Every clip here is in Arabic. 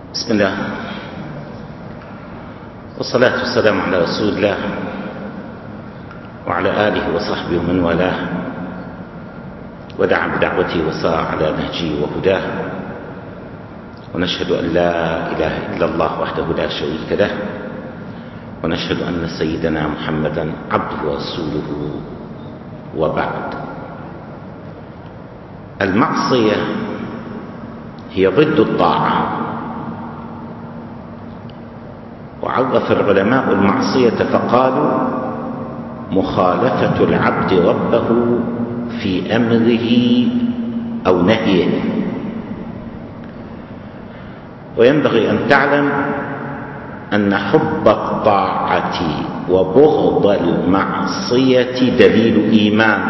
بسم الله والصلاة والسلام على رسول الله وعلى آله وصحبه ومن والاه ودعا بدعوته وسار على نهجه وهداه، ونشهد أن لا إله إلا الله وحده لا شريك له، ونشهد أن سيدنا محمدا عبده ورسوله. وبعد، المعصية هي ضد الطاعة، وعرف العلماء المعصية فقالوا: مخالفة العبد ربه في أمره أو نهيه. وينبغي أن تعلم أن حب الطاعة وبغض المعصية دليل إيمان.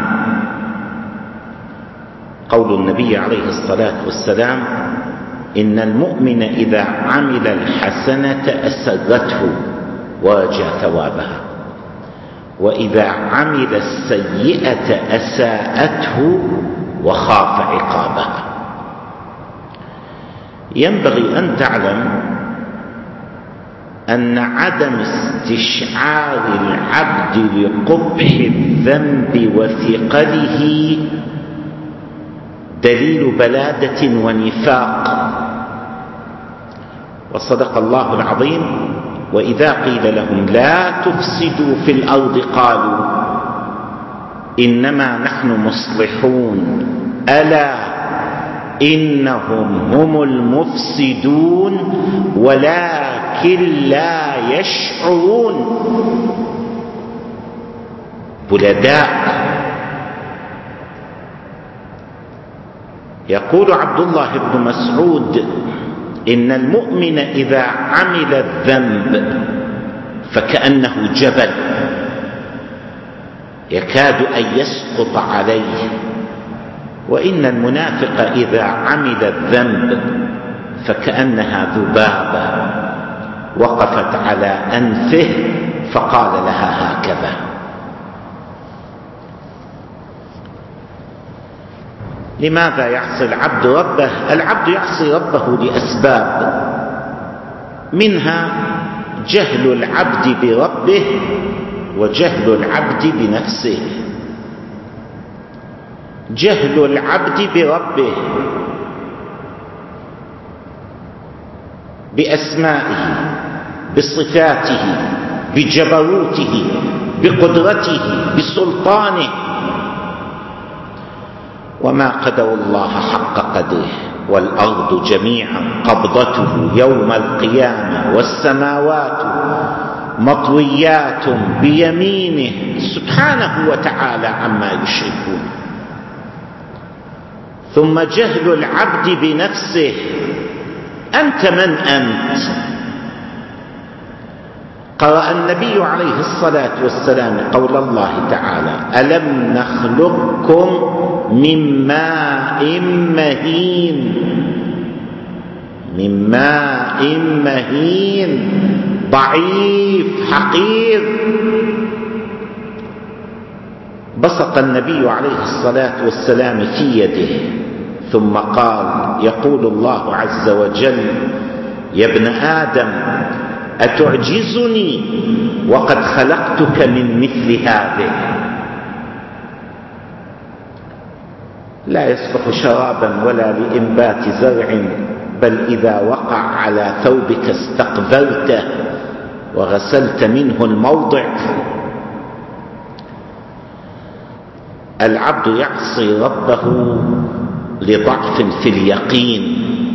قول النبي عليه الصلاة والسلام: إن المؤمن إذا عمل الحسنة أسرته ورجى ثوابها، وإذا عمل السيئة أساءته وخاف عقابها. ينبغي أن تعلم أن عدم استشعار العبد لقبح الذنب وثقله دليل بلادة ونفاق. وصدق الله العظيم: وإذا قيل لهم لا تفسدوا في الأرض قالوا إنما نحن مصلحون ألا إنهم هم المفسدون ولكن لا يشعرون. بلداء. يقول عبد الله بن مسعود: إن المؤمن إذا عمل الذنب فكأنه جبل يكاد أن يسقط عليه، وإن المنافق إذا عمل الذنب فكأنها ذبابة وقفت على أنفه فقال لها هكذا. لماذا يعصي العبد ربه؟ العبد يعصي ربه لأسباب، منها جهل العبد بربه وجهل العبد بنفسه. جهل العبد بربه بأسمائه، بصفاته، بجبروته، بقدرته، بسلطانه. وما قدروا الله حق قدره، والأرض جميعا قبضته يوم القيامة والسماوات مطويات بيمينه سبحانه وتعالى عما يشركون. ثم جهل العبد بنفسه: أنت من أنت؟ قرأ النبي عليه الصلاة والسلام قول الله تعالى: ألم نخلقكم من ماء مهين. من ماء مهين، ضعيف حقير. بصق النبي عليه الصلاة والسلام في يده ثم قال: يقول الله عز وجل: يا ابن آدم أتعجزني وقد خلقتك من مثل هذه. لا يصلح شرابا ولا لإنبات زرع، بل إذا وقع على ثوبك استقذرته وغسلت منه الموضع. العبد يعصي ربه لضعف في اليقين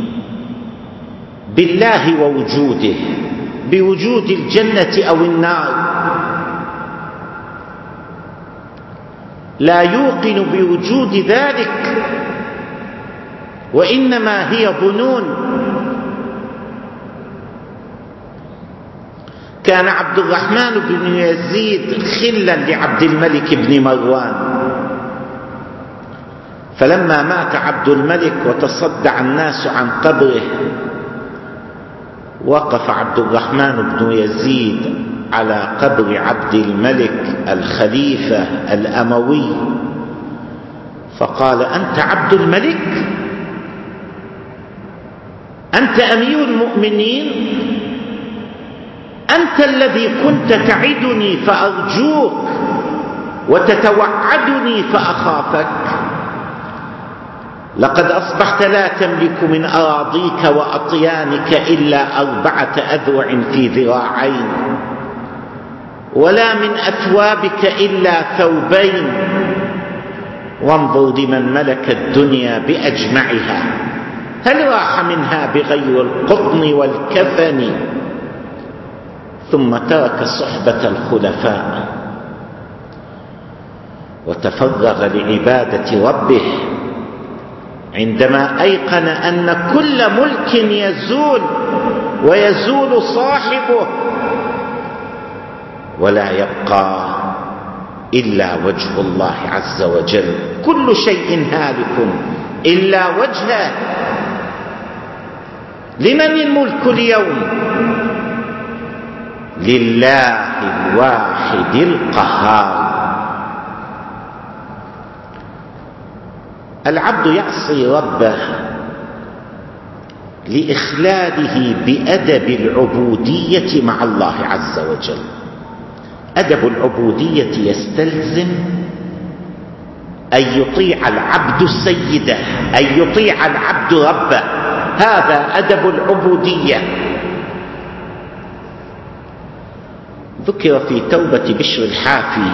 بالله ووجوده، بوجود الجنة أو النار. لا يوقن بوجود ذلك، وإنما هي ظنون. كان عبد الرحمن بن يزيد خلا لعبد الملك بن مروان، فلما مات عبد الملك وتصدع الناس عن قبره، وقف عبد الرحمن بن يزيد على قبر عبد الملك الخليفة الأموي فقال: أنت عبد الملك؟ أنت أمير المؤمنين، أنت الذي كنت تعدني فأرجوك وتتوعدني فأخافك. لقد أصبحت لا تملك من أراضيك وأطيانك إلا 4 أذرع في ذراعين، ولا من أثوابك إلا 2 وانظر لمن ملك الدنيا بأجمعها، هل راح منها بغير القطن والكفن؟ ثم ترك صحبة الخلفاء وتفرغ لعبادة ربه عندما أيقن أن كل ملك يزول ويزول صاحبه، ولا يبقى إلا وجه الله عز وجل. كل شيء هالك إلا وجهه. لمن الملك اليوم؟ لله الواحد القهار. العبد يعصي ربه لإخلاله بأدب العبودية مع الله عز وجل. أدب العبودية يستلزم أن يطيع العبد سيده، أن يطيع العبد ربه، هذا أدب العبودية. ذكر في توبة بشر الحافي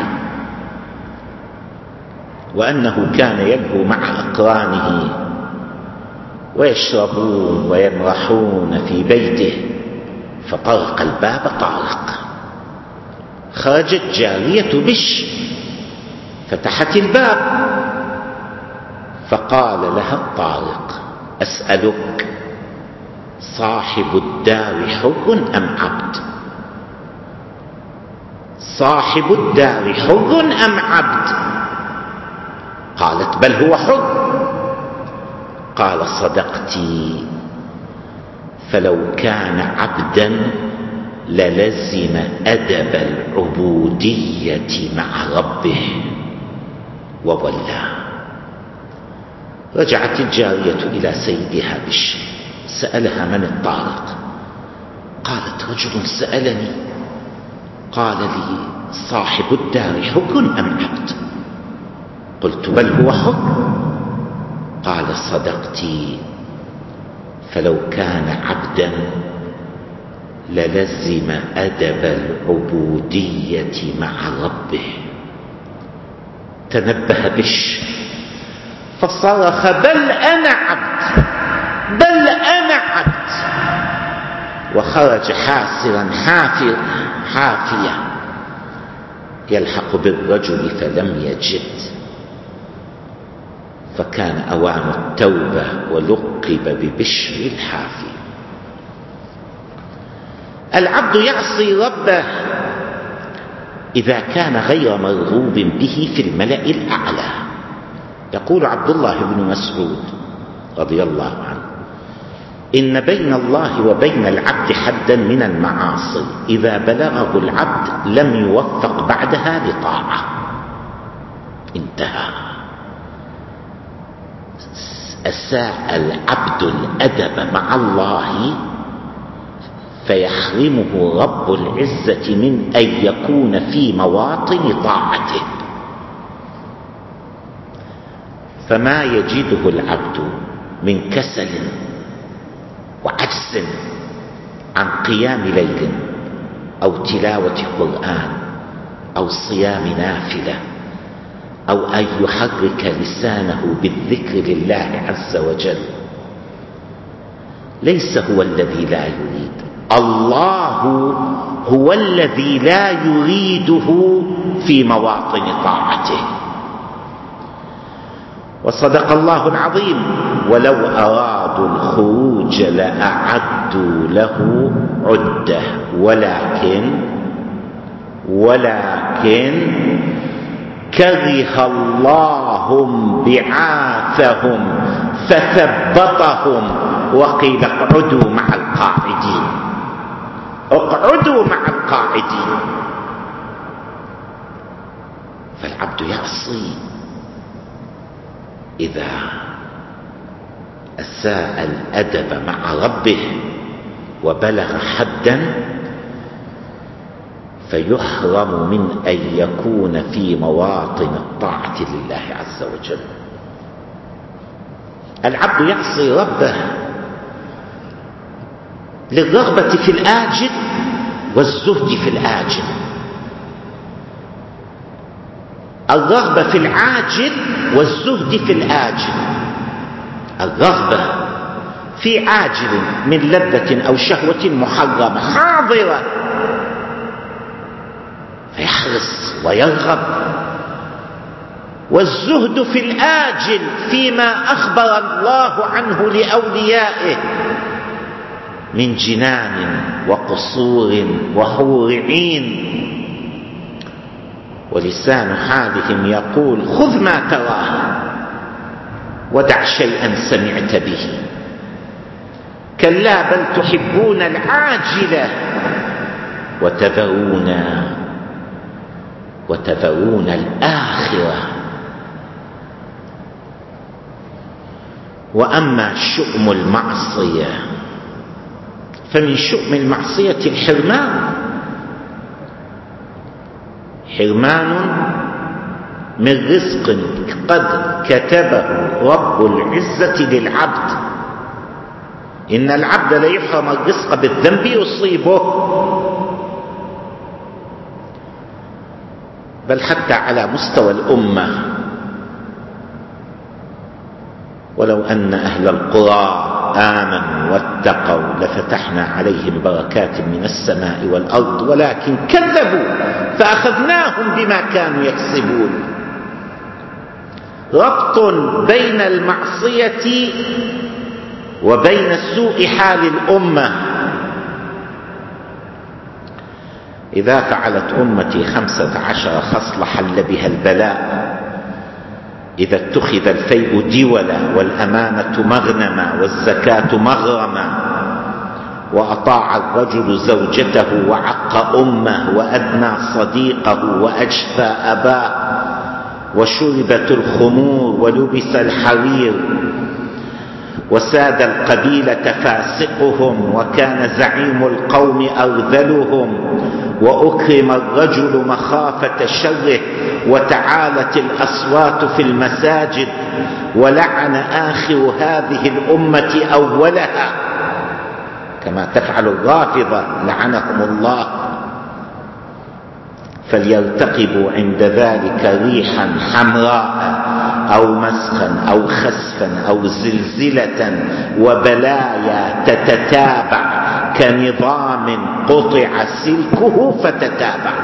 وأنه كان يلهو مع أقرانه ويشربون ويمرحون في بيته، فطرق الباب طارق، خرجت جارية بشر فتحت الباب، فقال لها الطارق: أسألك، صاحب الدار حر أم عبد؟ صاحب الدار حر أم عبد؟ قالت: بل هو حر. قال: صدقت، فلو كان عبدا للزم أدب العبودية مع ربه وولى. رجعت الجارية إلى سيدها بشر، سألها: من الطارق؟ قالت: رجل سألني، قال لي: صاحب الدار حر أم عبد؟ قلت: بل هو حر. قال: صدقت، فلو كان عبدا للزم أدب العبودية مع ربه. تنبه بشر فصرخ: بل أنا عبد، بل أنا عبد. وخرج حاسرا حافيا يلحق بالرجل فلم يجد، فكان أوان التوبة ولقب ببشر الحافي. العبد يعصي ربه إذا كان غير مرغوب به في الملأ الأعلى. يقول عبد الله بن مسعود رضي الله عنه: إن بين الله وبين العبد حدا من المعاصي إذا بلغه العبد لم يوفق بعدها لطاعة. انتهى. أساء العبد الأدب مع الله فيحرمه رب العزة من أن يكون في مواطن طاعته. فما يجده العبد من كسل وعجز عن قيام ليل أو تلاوة قرآن أو صيام نافلة أو أن يحرك لسانه بالذكر لله عز وجل، ليس هو الذي لا يريد، الله هو الذي لا يريده في مواطن طاعته. وصدق الله العظيم: ولو أرادوا الخروج لأعدوا له عدة ولكن كره الله بعاثهم فثبطهم وقيل اقعدوا مع القاعدين. اقعدوا مع القاعدين. فالعبد يعصي إذا أساء الأدب مع ربه وبلغ حدا فيحرم من أن يكون في مواطن الطاعة لله عز وجل. العبد يعصي ربه للرغبة في الآجل والزهد في الآجل. الرغبة في العاجل والزهد في الآجل. الرغبة في عاجل من لذة أو شهوة محرمة حاضرة فيحرص ويرغب، والزهد في الآجل فيما أخبر الله عنه لأوليائه من جنان وقصور وحور عين. ولسان حالهم يقول خذ ما تراه ودع شيئا سمعت به. كلا بل تحبون العاجلة وتذرون الآخرة. وأما شؤم المعصية فمن شؤم المعصية حرمان من رزق قد كتبه رب العزة للعبد. إن العبد ليحرم الرزق بالذنب يصيبه، بل حتى على مستوى الأمة. ولو أن أهل القرى آمنوا واتقوا لفتحنا عليهم بركات من السماء والأرض ولكن كذبوا فأخذناهم بما كانوا يكسبون. ربط بين المعصية وبين سوء حال الأمة. إذا فعلت أمتي 15 خصلة حل بها البلاء. إذا اتخذ الفيء دولا والأمانة مغنما والزكاة مغرما وأطاع الرجل زوجته وعق أمه وأدنى صديقه وأجفى أباه وشربت الخمور ولبس الحرير وساد القبيلة فاسقهم وكان زعيم القوم أرذلهم وأكرم الرجل مخافة شره وتعالت الأصوات في المساجد ولعن آخر هذه الأمة أولها كما تفعل الرافضة لعنهم الله. فليرتقبوا عند ذلك ريحا حمراء أو مسخا أو خسفا أو زلزلة وبلايا تتتابع كنظام قطع سلكه فتتابع.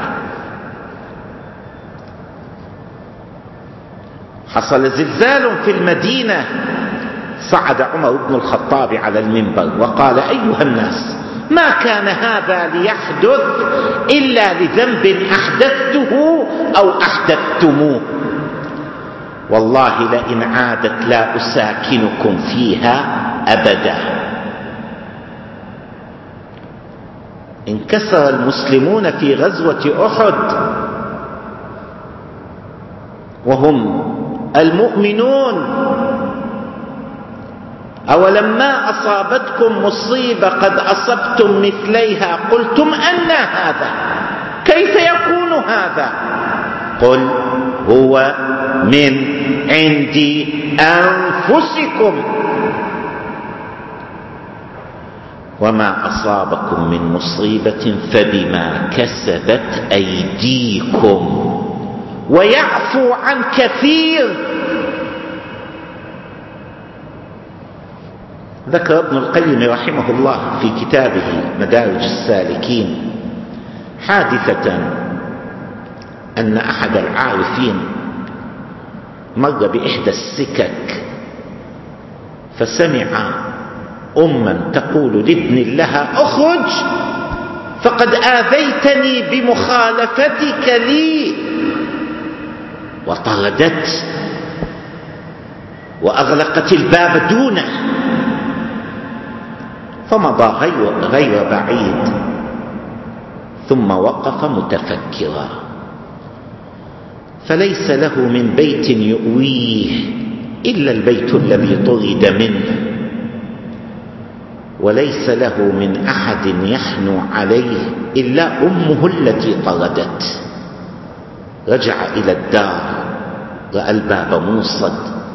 حصل زلزال في المدينة، صعد عمر بن الخطاب على المنبر وقال أيها الناس ما كان هذا ليحدث إلا لذنب أحدثته أو أحدثتموه، والله لئن عادت لا أساكنكم فيها أبدا. انكسر المسلمون في غزوة أحد وهم المؤمنون. أولما أصابتكم مصيبة قد أصبتم مثليها قلتم أنى هذا كيف يكون هذا قل هو من عند أنفسكم وما أصابكم من مصيبة فبما كسبت أيديكم ويعفو عن كثير. ذكر ابن القيم رحمه الله في كتابه مدارج السالكين حادثة أن أحد العارفين مر بإحدى السكك فسمع أما تقول لابن لها اخرج فقد آذيتني بمخالفتك لي، وطردت وأغلقت الباب دونه. فمضى غير بعيد ثم وقف متفكرا، فليس له من بيت يؤويه إلا البيت الذي طرد منه، وليس له من أحد يحنو عليه إلا أمه التي طردت. رجع إلى الدار، رأى الباب موصد،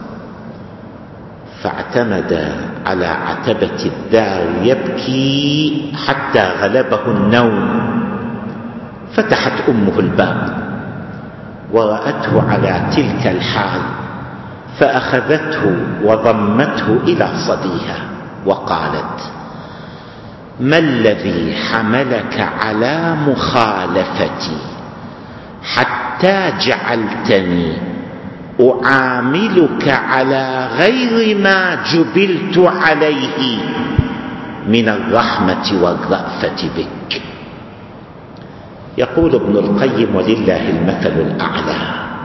فاعتمد على عتبة الدار يبكي حتى غلبه النوم. فتحت أمه الباب ورأته على تلك الحال، فأخذته وضمته إلى صديها وقالت: ما الذي حملك على مخالفتي حتى جعلتني أعاملك على غير ما جبلت عليه من الرحمة والرأفة بك؟ يقول ابن القيم: ولله المثل الأعلى،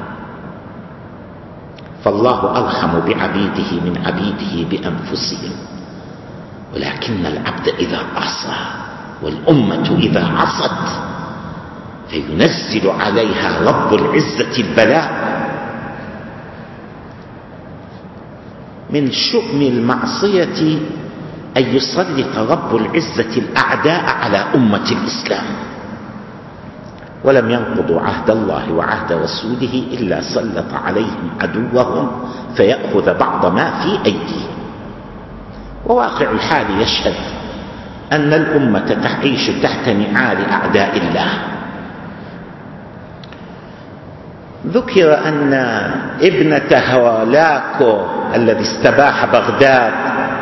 فالله أرحم بعبيده من عبيده بأنفسهم، ولكن العبد إذا عصى والأمة إذا عصت فينزل عليها رب العزة البلاء. من شؤم المعصية أن يسلط رب العزة الأعداء على أمة الإسلام، ولم ينقضوا عهد الله وعهد رسوله إلا سلط عليهم عدوهم فيأخذ بعض ما في أيديهم. وواقع الحال يشهد أن الأمة تعيش تحت نعال أعداء الله. ذكر أن ابنة هولاكو الذي استباح بغداد،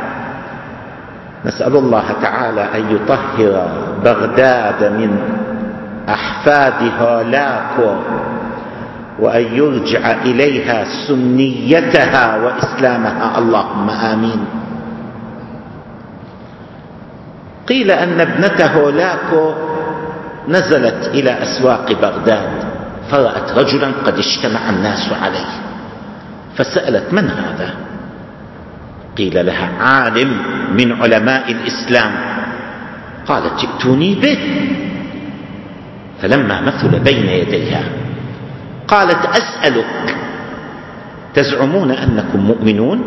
نسأل الله تعالى أن يطهر بغداد من أحفاد هولاكو وأن يرجع إليها سنيتها وإسلامها، اللهم آمين. قيل أن ابنة هولاكو نزلت إلى أسواق بغداد فرأت رجلا قد اجتمع الناس عليه، فسألت: من هذا؟ قيل لها: عالم من علماء الإسلام. قالت: ائتوني به. فلما مثل بين يديها قالت: أسألك، تزعمون أنكم مؤمنون؟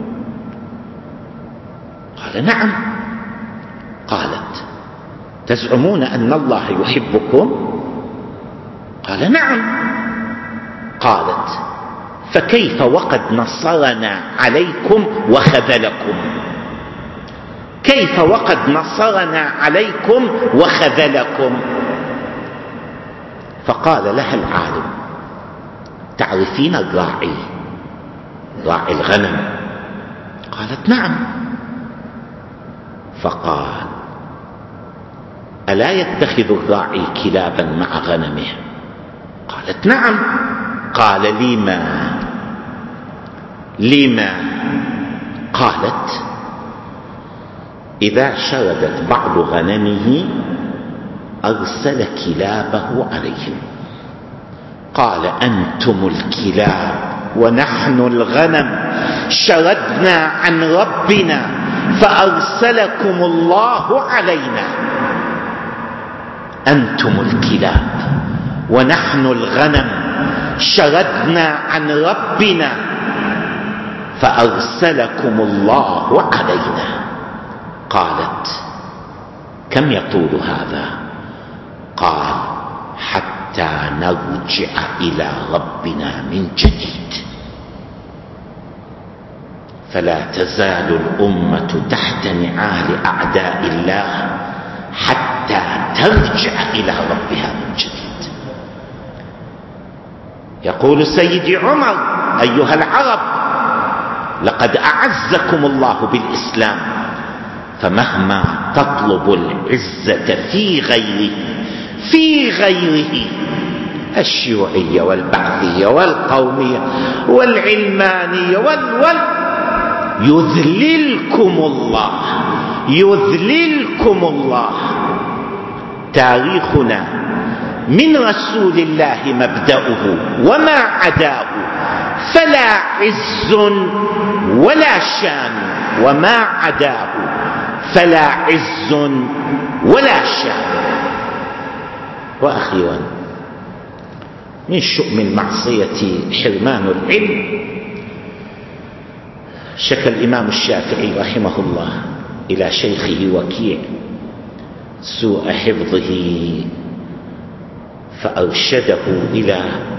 قال: نعم. قالت: تزعمون أن الله يحبكم؟ قال: نعم. قالت: فكيف وقد نصرنا عليكم وخذلكم؟ كيف وقد نصرنا عليكم وخذلكم؟ فقال لها العالم: تعرفين الراعي، راعي الغنم؟ قالت: نعم. فقال: ألا يتخذ الراعي كلابا مع غنمه؟ قالت: نعم. قال: لما؟ قالت: إذا شردت بعض غنمه أرسل كلابه عليهم. قال: أنتم الكلاب ونحن الغنم، شردنا عن ربنا فأرسلكم الله علينا. أنتم الكلاب ونحن الغنم، شردنا عن ربنا فأرسلكم الله علينا. قالت: كم يطول هذا؟ قال: حتى نرجع إلى ربنا من جديد. فلا تزال الأمة تحت نعال أعداء الله حتى ترجع إلى ربها من جديد. يقول سيدي عمر: أيها العرب، لقد أعزكم الله بالإسلام، فمهما تطلب العزة في غيره الشيوعية والبعثية والقومية والعلمانية يذللكم الله. تاريخنا من رسول الله مبدأه وما عداه فلا عز ولا شان، وما عداه فلا عز ولا شان. وأخيرا، من شؤم المعصية حرمان العلم. شكى الإمام الشافعي رحمه الله إلى شيخه وكيع سوء حفظه فأرشده إلى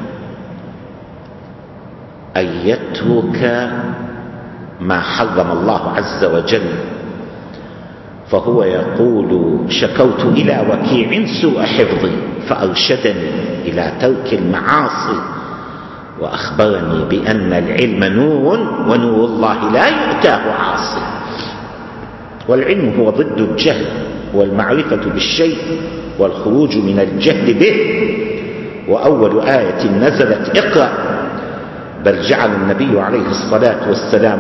أن يترك ما حرم الله عز وجل. فهو يقول: شكوت إلى وكيع سوء حفظي فأرشدني إلى ترك المعاصي، وأخبرني بأن العلم نور، ونور الله لا يؤتاه عاصي. والعلم هو ضد الجهل، والمعرفة بالشيء والخروج من الجهل به. وأول آية نزلت اقرأ، بل جعل النبي عليه الصلاة والسلام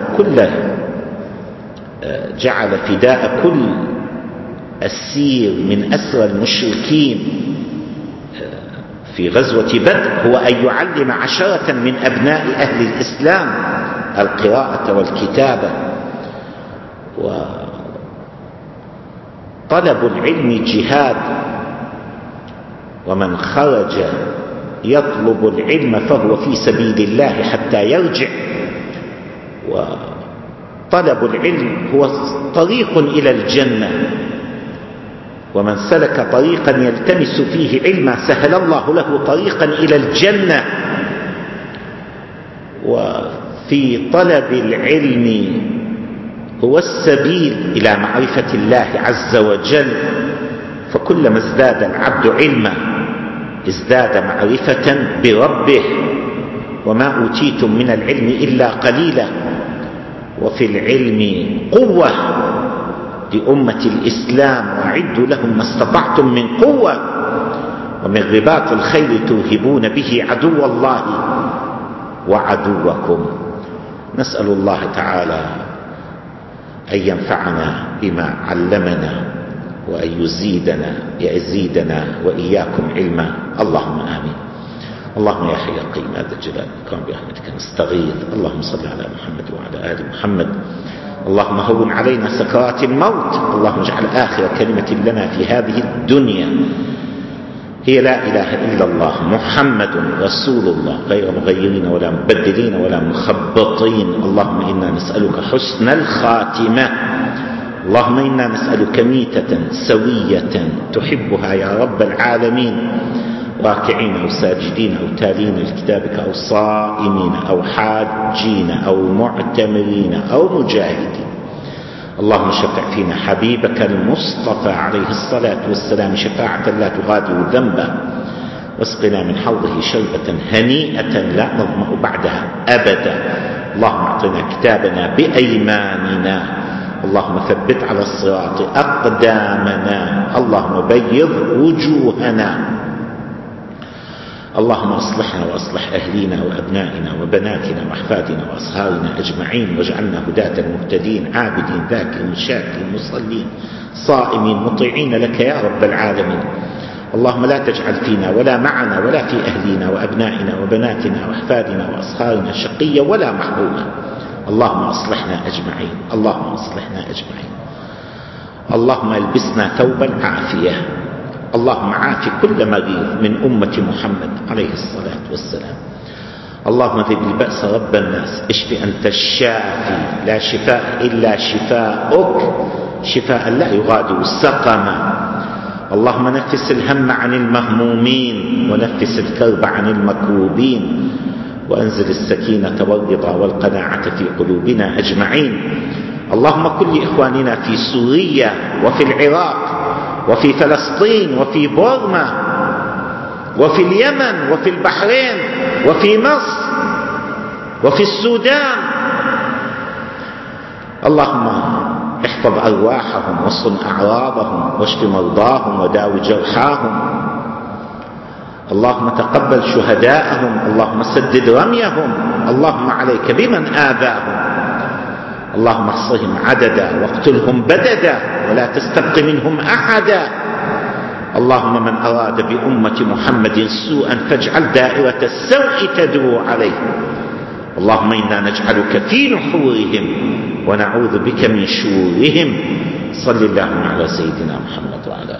جعل فداء كل أسير من أسرى المشركين في غزوة بدر هو أن يعلم 10 من أبناء أهل الإسلام القراءة والكتابة. وطلب العلم جهاد، ومن خرج يطلب العلم فهو في سبيل الله حتى يرجع. وطلب العلم هو طريق إلى الجنة، ومن سلك طريقا يلتمس فيه علما سهل الله له طريقا إلى الجنة. وفي طلب العلم هو السبيل إلى معرفة الله عز وجل. فكلما ازداد العبد علما ازداد معرفة بربه. وما أوتيتم من العلم إلا قليلا. وفي العلم قوة لأمة الإسلام، وأعدوا لهم ما استطعتم من قوة، ومن رباط الخيل ترهبون به عدو الله وعدوكم. نسأل الله تعالى أن ينفعنا بما علمنا، وأن يزيدنا وإياكم علما. اللهم آمين. اللهم يا حي يا قيوم يا ذا الجلال والإكرام برحمتك نستغيث. اللهم صل على محمد وعلى آل محمد. اللهم هون علينا سكرات الموت. اللهم اجعل آخر كلمة لنا في هذه الدنيا هي لا إله إلا الله محمد رسول الله، غير مغيرين ولا مبدلين ولا مخبطين. اللهم إنا نسألك حسن الخاتمة. اللهم إنا نسألك ميتة سوية تحبها يا رب العالمين، راكعين أو ساجدين أو تالين لكتابك أو صائمين أو حاجين أو معتمرين أو مجاهدين. اللهم شفع فينا حبيبك المصطفى عليه الصلاة والسلام شفاعة لا تغادر ذنبا، واسقنا من حوضه شربة هنيئة لا نظمأ بعدها أبدا. اللهم اعطنا كتابنا بأيماننا. اللهم ثبت على الصراط أقدامنا. اللهم بيض وجوهنا. اللهم اصلحنا واصلح أهلينا وأبنائنا وبناتنا وأحفادنا وأصهارنا أجمعين، واجعلنا هداة مهتدين عابدين ذاكرين شاكرين مصلين صائمين مطيعين لك يا رب العالمين. اللهم لا تجعل فينا ولا معنا ولا في أهلينا وأبنائنا وبناتنا وأحفادنا وأصهارنا شقيا ولا محروما. اللهم اصلحنا أجمعين. اللهم اصلحنا أجمعين. اللهم البسنا ثوب العافية. اللهم عاف كل مريض من أمة محمد عليه الصلاة والسلام. اللهم ذب البأس رب الناس، اشف أنت الشافي لا شفاء إلا شفاءك، شفاء لا يغادر سقما. اللهم نفس الهم عن المهمومين، ونفس الكرب عن المكروبين، وأنزل السكينة والرضا والقناعة في قلوبنا أجمعين. اللهم كن لإخواننا في سوريا وفي العراق وفي فلسطين وفي بورما وفي اليمن وفي البحرين وفي مصر وفي السودان. اللهم احفظ أرواحهم واصن أعراضهم واشف مرضاهم وداو جرحاهم. اللهم تقبل شهداءهم. اللهم سدد رميهم. اللهم عليك بمن آذاهم. اللهم احصهم عددا واقتلهم بددا ولا تستبق منهم أحدا. اللهم من أراد بأمة محمد سوءا فاجعل دائرة السوء تدور عليه. اللهم إنا نجعلك في نحورهم ونعوذ بك من شرورهم. صل اللهم على سيدنا محمد وعلى